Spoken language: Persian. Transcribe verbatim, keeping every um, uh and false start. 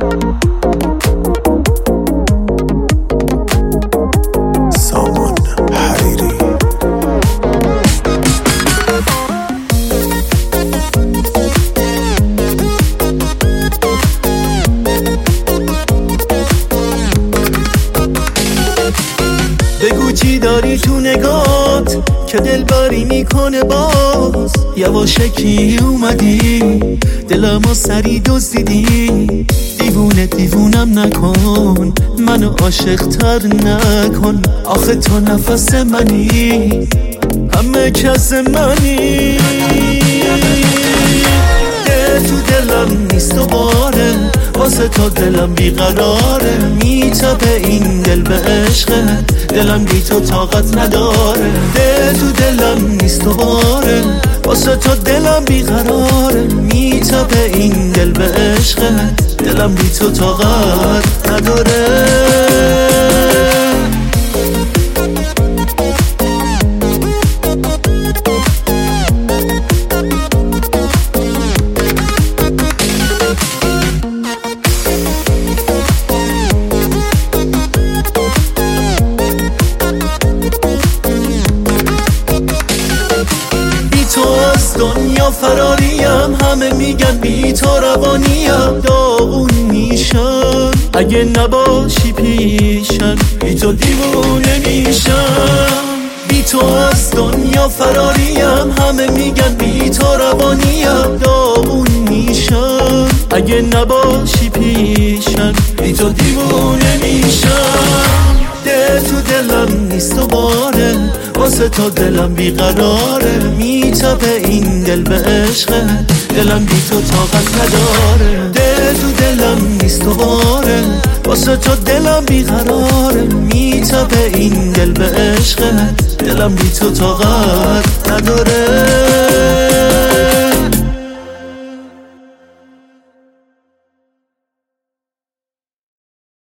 سامان حریری. بگو چی داری تو نگات که دلبری میکنه باز، یواشکی اومدی دلمو سری دزدیدی. دیوونه دیوونم نکن، منو عاشق تر نکن، آخه تو نفس منی، همه کس منی. ده تو دلم نیست دوباره، واسه تو دلم بیقراره، میتپه این دل به عشقت، دلم بی تو طاقت نداره. ده تو دلم نیست دوباره، واسه تو دلم بیقراره، میتپه این دل به عشقت، دلم بی تو طاقت نداره. دنیا فراریم، همه میگن بی تو روانیم، داغون میشم اگه نباشی پیشم، بی تو دیوونه میشم. بی تو از دنیا فراریم، همه میگن بی تو روانیم، داغون میشم اگه نباشی پیشم، بی تو دیوونه میشم. ده تو دلم نیست دوباره، واسه تو دلم بیقراره، میتپه این دل به عشقت، دلم بی تو طاقت نداره. ده تو دلم نیست دوباره، واسه تو دلم بیقراره، میتپه این دل به عشقت، دلم بی تو طاقت نداره.